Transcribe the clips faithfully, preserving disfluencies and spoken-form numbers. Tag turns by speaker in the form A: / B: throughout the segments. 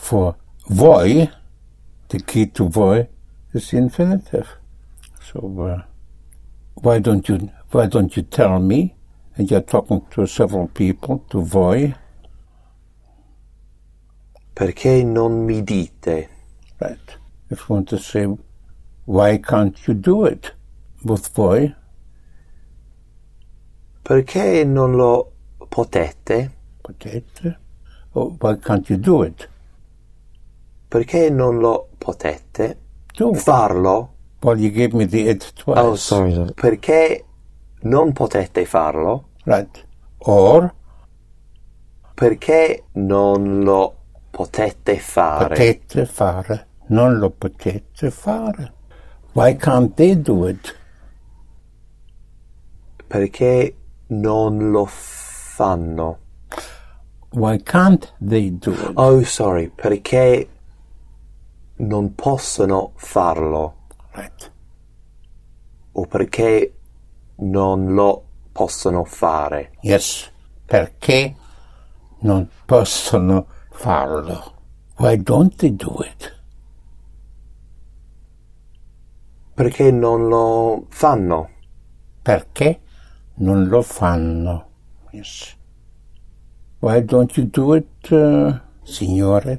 A: for voi, the key to voi is the infinitive. So uh, why don't you why don't you tell me? And you're talking to several people, to voi.
B: Perché non mi dite?
A: Right. If you want to say, why can't you do it with voi?
B: Perché non lo potete?
A: Potete? Oh, why can't you do it?
B: Perché non lo potete?
A: Do.
B: Farlo?
A: Well, you gave me the it twice.
B: Oh, sorry. Perché non potete farlo?
A: Right. Or?
B: Perché non lo potete fare?
A: Potete fare. Non lo potete fare. Why can't they do it?
B: Perché non lo fanno.
A: Why can't they do it?
B: Oh, sorry. Perché non possono farlo.
A: Right.
B: O perché non lo possono fare.
A: Yes. Perché non possono farlo. Why don't they do it?
B: Perché non lo fanno.
A: Perché non lo fanno. Yes. Why don't you do it, uh, signore?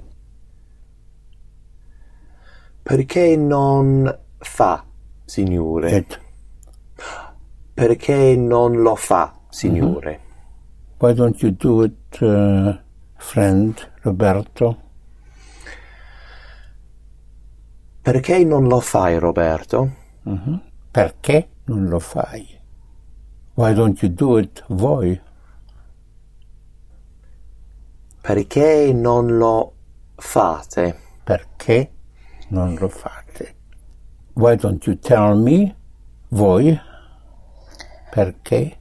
B: Perché non fa, signore?
A: It.
B: Perché non lo fa, signore?
A: Mm-hmm. Why don't you do it, uh, friend Roberto?
B: Perché non lo fai, Roberto?
A: Mm-hmm. Perché non lo fai? Why don't you do it, voi?
B: Perché non lo fate?
A: Perché non lo fate? Why don't you tell me, voi? Perché?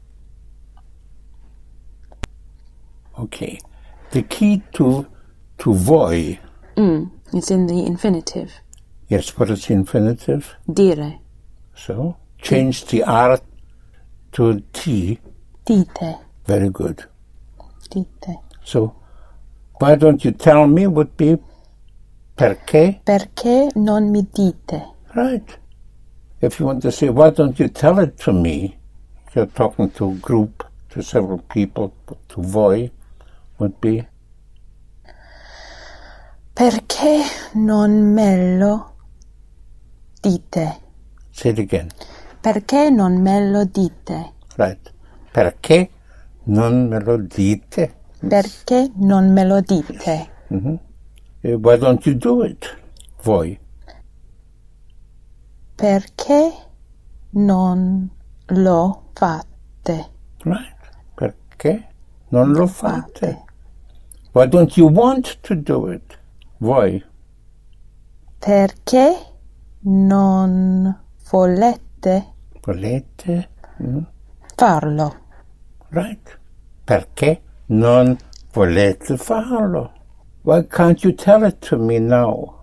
A: Okay. The key to to voi.
C: Mm, it's in the infinitive.
A: Yes, what is the infinitive?
C: Dire.
A: So, change the R to T.
C: Dite.
A: Very good.
C: Dite.
A: So, why don't you tell me would be perché?
C: Perché non mi dite?
A: Right. If you want to say, why don't you tell it to me? You're talking to a group, to several people, to voi, would be?
C: Perché non me lo dite?
A: Say it again.
C: Perché non me lo dite?
A: Right. Perché non me lo dite?
C: Perché non me lo dite?
A: Mm-hmm. Uh, why don't you do it, voi?
C: Perché non lo fate?
A: Right. Perché non lo fate? Why don't you want to do it, voi?
C: Perché non volete
A: Volete? Mm.
C: farlo?
A: Right. Perché non volete farlo? Why can't you tell it to me now?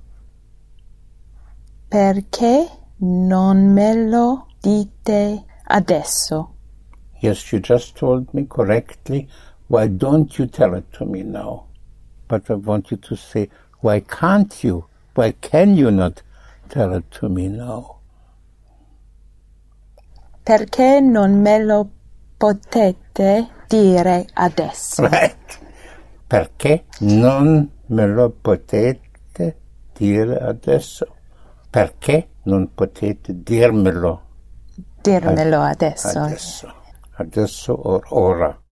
C: Perché non me lo dite adesso?
A: Yes, you just told me correctly. Why don't you tell it to me now? But I want you to say, why can't you? Why can you not tell it to me now?
C: Perché non me lo potete dire adesso?
A: Right. Perché non me lo potete dire adesso? Perché non potete dirmelo?
C: Dirmelo adesso.
A: Adesso. Adesso or ora.